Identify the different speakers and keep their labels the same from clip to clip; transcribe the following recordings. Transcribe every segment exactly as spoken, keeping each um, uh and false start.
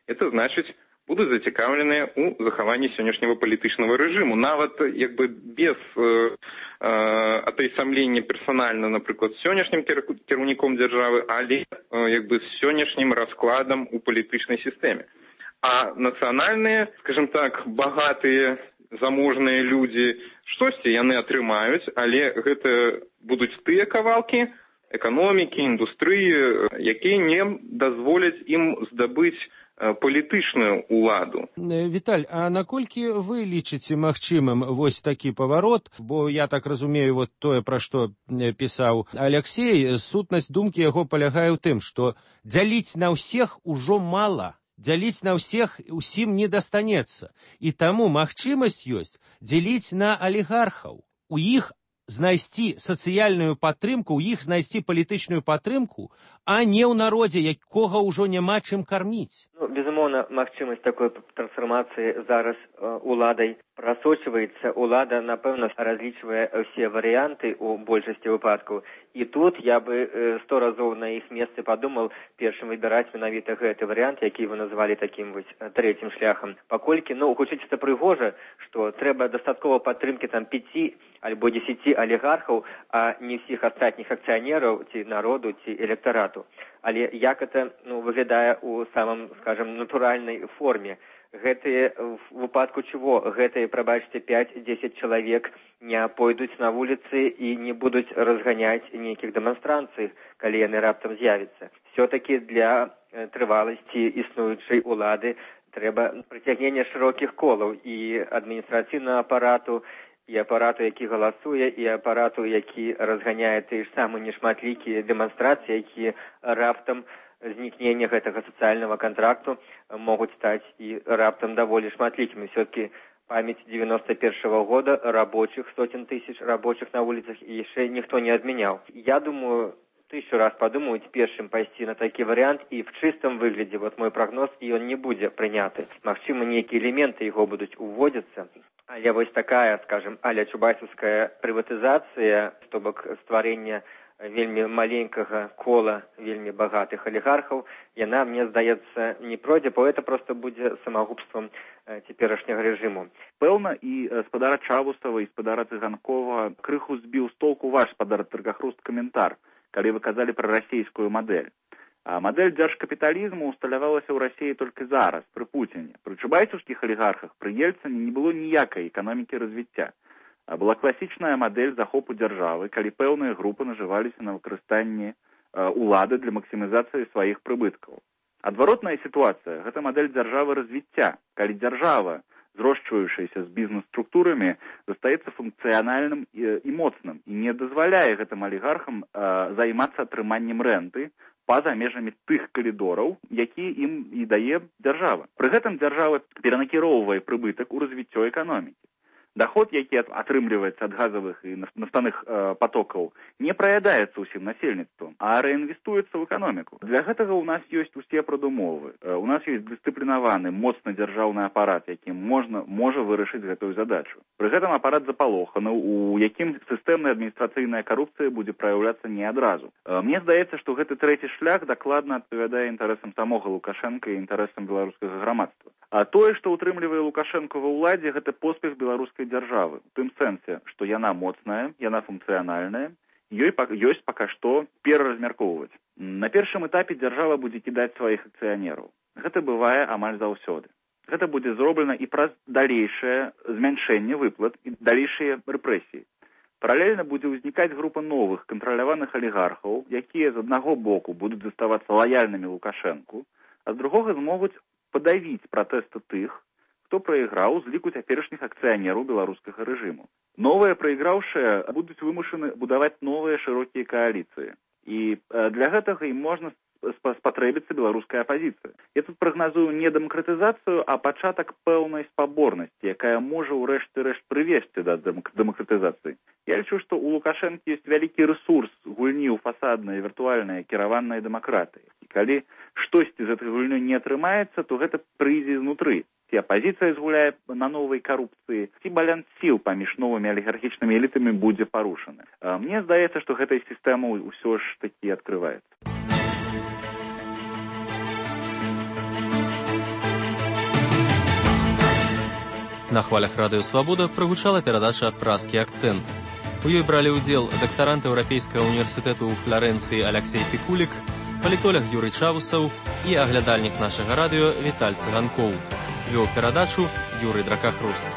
Speaker 1: это значыць, будуць зацікаўленыя ў захаванні сённяшняга палітычнага рэжыму. Нават як бы без э, э, атайсамлення персанальна, напрыклад, з сённяшнім кіраўніком дзяржавы, але э, як бы з сённяшнім раскладам у палітычнай сістэме. А нацыянальныя, скажем так, багатыя, заможныя людзі, штосьці яны атрымаюць, але гэта будуць тыя кавалкі эканомікі, індустрыі, якія не дазволяць ім здабыць палітычную ўладу.
Speaker 2: Віталь, а наколькі вы лічыце магчымым вось такі паварот? Бо я так разумею, вот тое, пра што пісаў Аляксей, сутнасць думкі яго палягае ў тым, што дзяліць на ўсіх ужо мала. Дзяліць на ўсіх усім не дастанецца. І таму магчымасць ёсць дзеліць на алігархаў. У іх знайсці сацыяльную падтрымку, у іх знайсці палітычную падтрымку, а не ў народзе, якога ўжо няма чым карміць.
Speaker 3: Ну, безумоўна, магчымасць такой трансфармацыі зараз э, уладай прасочваецца. Улада, напэўна, разлічвае ўсе варыянты ў большасці выпадкаў. І тут я бы э, сто разоў на іх месцы падумал першым выбіраць менавіта гэты варыянт, які вы назвалі такім вось трэцім шляхам. Паколькі, ну, гучыць это прыгожа, што трэба дастаткова падтрымкі там пяці альбо дзесяці алігархаў, а не ўсіх астатніх акцыянераў ці народу, ці электарату. Але як это ну, выглядае ў самым, скажем, натуральнай форме? Гэтые, в выпадку чего, гэтые, прабачце, пяць-дзесяць чалавек не пойдуць на вуліцы і не будуць разганяць нейкіх дэманстрацый, калі яны раптам з'явяцца. Все-таки для трываласці існуючай улады трэба прыцягнення шырокіх колаў і адміністрацыйнага апарату, і апарату, які галасуе, і апарату, які разганяе тыя ж самыя нешматлікія дэманстрацыі, якія раптам знікнення гэтага сацыяльнага контракту могуць стаць і раптам даволі шматлікімі. Все-таки памяць девяносто первого года рабочих, сотен тысяч рабочих на улицах яшчэ ніхто не адмяняў. Я думаю, тысячу раз подумаюць першым пайсці на такі варыянт, і в чыстым выглядзе, вот мой прогноз, і ён не будзе прыняты. Магчыма, нейкія элементы яго будуць уводзіцца, але вось такая, скажем, аля чубайсаўская прыватызацыя, то бок стварэння вельмі маленькага кола вельмі багатых алігархаў, яна, мне здаецца, не пройдзе, бо это просто будзе самагубствам цяперашняга рэжыму.
Speaker 4: Пэўна, і спадара Чавусава, і спадара Цыганкова крыху збіў з толку ваш, спадар Таргахруст, каментар, калі вы казалі пра расійскую мадэль. А мадэль дзяржкапіталізму усталявалася ў Расіі толькі зараз, пры Пуціне. Пры чубайсаўскіх алігархах, пры Ельцыне не было ніякай эканомікі развіцця. А была класічная мадэль захопу дзяржавы, калі пэўныя групы нажываліся на выкарыстанні улады для максімізацыі сваіх прыбыткаў. Адваротная сітуацыя – гэта мадэль дзяржавы развіцця, калі дзяржава, зрошчваючаяся з бізнес-структурамі, застаецца функцыянальным і, і моцным і не дазваляе гэтым алігархам а, займацца атрыманнем рэнты па-за межамі тых калідораў, якія ім і дае дзяржава. Пры гэтым дзяржава перанакіроўвае прыбытак у развіццё эканомікі. Доход, які атрымліваецца ад газавых і нафтаных э, потокаў, не праядаецца ўсім насельніцтвам, а рэінвестуецца ў эканоміку. Для гэтага ў нас ёсць усе прадумовы. Э, у нас ёсць дысцыплінаваны, моцны дзяржаўны апарат, які можна, можа вырашыць гэтую задачу. Пры гэтым апарат запалоханы, у якім сістэмная адміністрацыйная карупцыя будзе праяўляцца не адразу. Э, мне здаецца, што гэты трэці шлях дакладна адпавядае інтарэсам самога Лукашэнка і інтарэсам беларускага грамадства. А тое, што ўтрымлівае Лукашэнка ва ўладзе, гэта поспех беларускай дзяржавы. У тым сэнсе, што яна моцная, яна функцыянальная, ёй ёсць пака што пераразмяркоўваць. На першым этапе дзяржава будзе кідаць сваіх акцыянераў. Гэта бывае амаль заўсёды. Гэта будзе зроблена і праз далейшае змяншэнне выплат і далейшыя рэпрэсіі. Паралельна будзе ўзнікаць група новых кантраляваных алігархаў, якія з аднаго боку будуць заставацца лаяльнымі Лукашэнку, а з другога змогуць падавіць пратэсты тых, хто прайграў з ліку цяперашніх акцыянераў беларускага рэжыму. Новыя прайграўшыя будуць вымушаны будаваць новыя шырокія кааліцыі. І для гэтага ім можна спатрэбіцца беларуская апазіцыя. Я тут прагназую не дэмакратызацыю, а пачатак пэўнай спаборнасці, якая можа ў рэшце-рэшт прывесці да дэмакратызацыі. Я лічу, што ў Лукашэнкі ёсць вялікі рэсурс гульні ў фасаднай, віртуальнай, кіраванай дэмакратыі. І калі штосьці з гэтай гульнёй не атрымаецца, то гэта прыйдзе знутры. Ці апазіцыя згуляе на новай карупцыі, ці баланс сіл паміж новымі алігархічнымі элітамі будзе парушаны. Мне здаецца, што гэтая сістэма ўсё ж такі адкрываецца.
Speaker 5: На хвалях радыё «Свабода» прагучала перадача «Праскі акцэнт». У ёй бралі ўдзел дактарант Еўрапейскага універсітэту ў Фларэнцыі Аляксей Пікулік, палітолог Юрый Чавусаў і аглядальнік нашага радыё Віталь Цыганкоў. Вёў перадачу Юрый Дракахруст.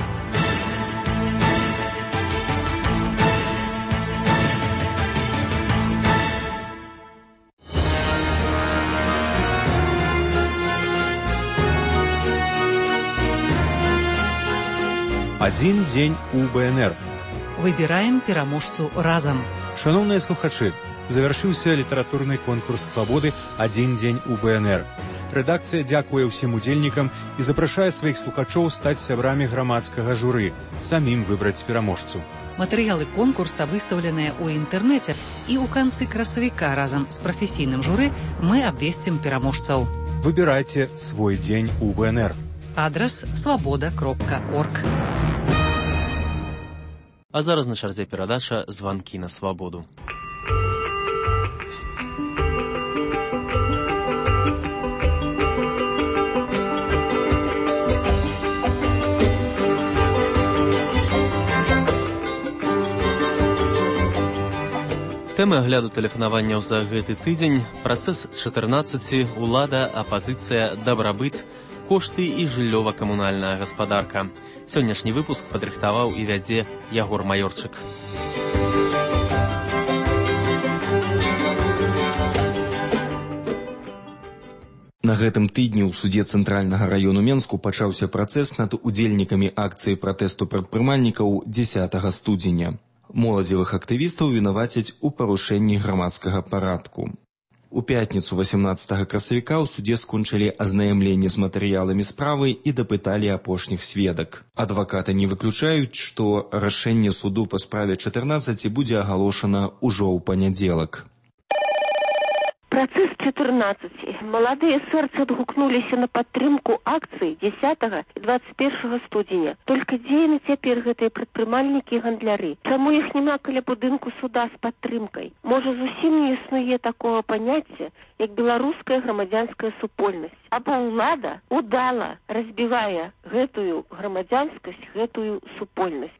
Speaker 6: Адзін дзень у БНР.
Speaker 7: Выбіраем пераможцу разам.
Speaker 6: Шановныя слухачы, завяршыўся літаратурны конкурс «Свабоды. Адзін дзень у БНР». Рэдакцыя дзякуе ўсім удзельнікам і запрашае сваіх слухачоў стаць сябрамі грамадскага журы, самім выбраць пераможцу.
Speaker 7: Матэрыялы конкурса выстаўленыя ў інтэрнэце, і ў канцы красавіка разам з прафесійным журы мы абвесцім пераможцаў.
Speaker 6: Выбірайце свой дзень у БНР.
Speaker 7: Адрас свабода кропка орг.
Speaker 5: А зараз на чарзе перадача «Званкі на свабоду». Тэмы агляду тэлефанаванняў за гэты тыдзень – працэс чатырнаццаці, улада, апазіцыя, дабрабыт, кошты і жыллёва-камунальная гаспадарка. Сённяшні выпуск падрыхтаваў і вядзе Ягор Маёрчык.
Speaker 8: На гэтым тыдні ў судзе Цэнтральнага раёну Менску пачаўся працэс над удзельнікамі акцыі пратэсту прадпрымальнікаў дзесятага студзеня. Моладзевых актывістаў вінавацяць у парушэнні грамадскага парадку. У пятніцу васямнаццатага красавіка ў судзе скончылі азнаямленне з матэрыяламі справы і дапыталі апошніх сведак. Адвакаты не выключаюць, што рашэнне суду па справе чатырнаццаці будзе агалошана ўжо ў панядзелак.
Speaker 9: Працэс чатырнаццаці. Маладыя сэрцы адгукнуліся на падтрымку акцыі дзесятага і дваццаць першага студзеня. Толькі дзе яны цяпер, гэтыя прадпрымальнікі і гандляры? Чаму іх няма каля будынку суда з падтрымкай? Можа, зусім не існуе такога паняцця, як беларуская грамадзянская супольнасць. Або ўлада удала разбівае гэтую грамадзянскасць, гэтую супольнасць.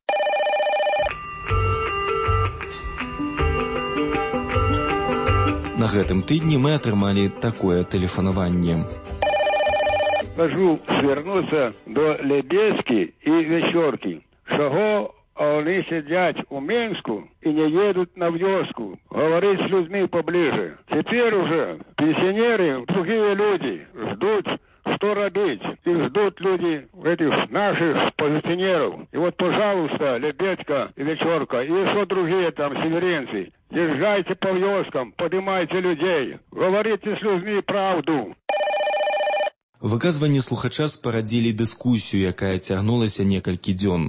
Speaker 8: На гэтым тыдні мы атрымалі такое тэлефанаванне.
Speaker 10: Кажу звернуцца до Лебедзькі і Вечоркі. Чаго вони сидять у Мінську і не едуть на вёску? Говорить з людьми поближе. Теперь уже пенсионеры, другие люди ждут, что робить. Их ждут люди, этих наших позиционеров. И вот, пожалуйста, Лебедька и Вечорка, и еще другие там северенцы, езжайте по вёскам, поднимайте людей, говорите с людьми правду.
Speaker 8: Выказванні слухача спарадзілі дыскусію, якая цягнулася некалькі дзён.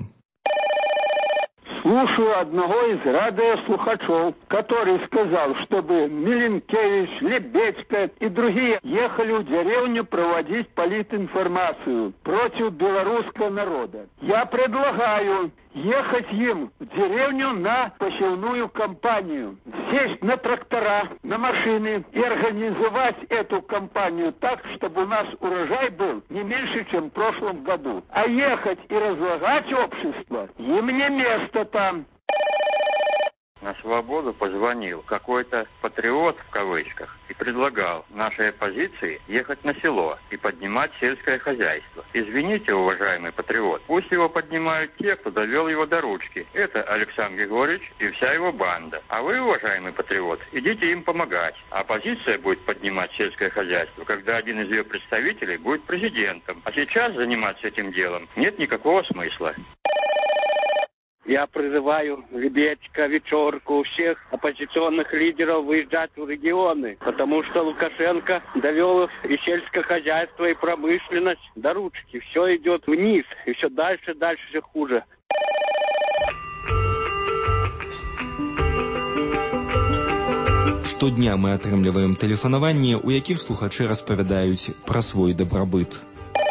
Speaker 11: Слушаю одного из радиослухачев, который сказал, чтобы Миленкевич, Лебедька и другие ехали в деревню проводить политинформацию против белорусского народа. Я предлагаю ехать им в деревню на посевную кампанию, сесть на трактора, на машины и организовать эту кампанию так, чтобы у нас урожай был не меньше, чем в прошлом году. А ехать и разлагать общество, им не место там.
Speaker 12: На «Свободу» позвонил какой-то патриот в кавычках и предлагал нашей оппозиции ехать на село и поднимать сельское хозяйство. Извините, уважаемый патриот, пусть его поднимают те, кто довел его до ручки. Это Александр Григорьевич и вся его банда. А вы, уважаемый патриот, идите им помогать. Оппозиция будет поднимать сельское хозяйство, когда один из ее представителей будет президентом. А сейчас заниматься этим делом нет никакого смысла.
Speaker 11: Я призываю Лебедька, Вечорку, всех оппозиционных лидеров выезжать в регионы, потому что Лукашенко довел и сельское хозяйство, и промышленность до ручки. Все идет вниз, и все дальше, дальше, все хуже.
Speaker 8: Штодня мы атрымліваем тэлефанаванні, у якіх слухачы распавядаюць пра свой дабрабыт.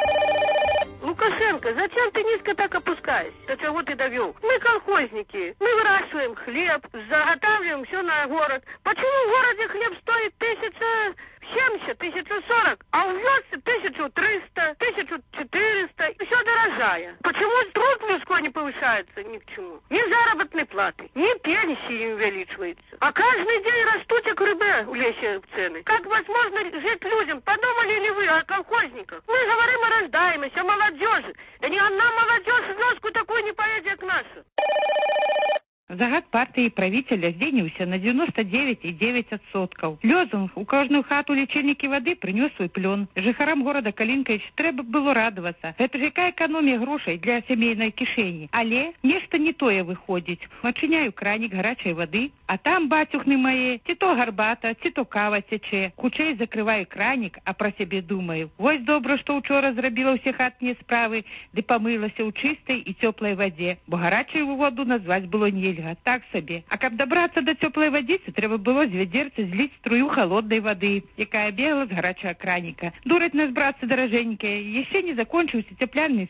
Speaker 9: Зачем ты низко так опускаешься? До чего ты довел? Мы колхозники. Мы выращиваем хлеб, заготавливаем все на город. Почему в городе хлеб стоит тысяча
Speaker 13: семьдесят, тысяча сорок, а в вёске тысяча триста, тысяча четыреста. Все дорожая. Почему труд людской не повышается ни к чему? Ни заработной платы, ни пенсии не увеличивается. А каждый день растут как рыбы в лесе цены. Как возможно жить людям? Подумали ли вы о колхозниках? Мы говорим о рождаемости, о молодежи. Да ни одна молодежь в вёску такую не поедет, как наша.
Speaker 14: Загад партыі правіцеля здзейніўся на девяносто девять и девять десятых адсоткаў. Лёзунг у кожную хату лічыльнікі вады прынёс свой плён. Жыхарам горада Калінкавіч трэба было радавацца. Гэта ж якая эканомія грошай для сямейнай кішэні. Але нешта не тое выходзіць. Адчыняю кранік гарачай вады, а там, бацюхны мае, ці то гарбата, ці то кава цячэ. Хутчэй закрываю кранік, а пра сябе думаю. Вось добра, што ўчора зрабіла ўсе хатнія справы, ды памылася ў чыстай і цёплай вадзе, бо гарачую воду назваць было нельга. Так сабе. А каб добрацца до цёплай вадзіцы, трэба было з вядзерца зліць струю холоднай вады, якая бегла з гарачага краніка. Дураць нас, братцы даражэнькія, яшчэ не закончыўся цяпляльны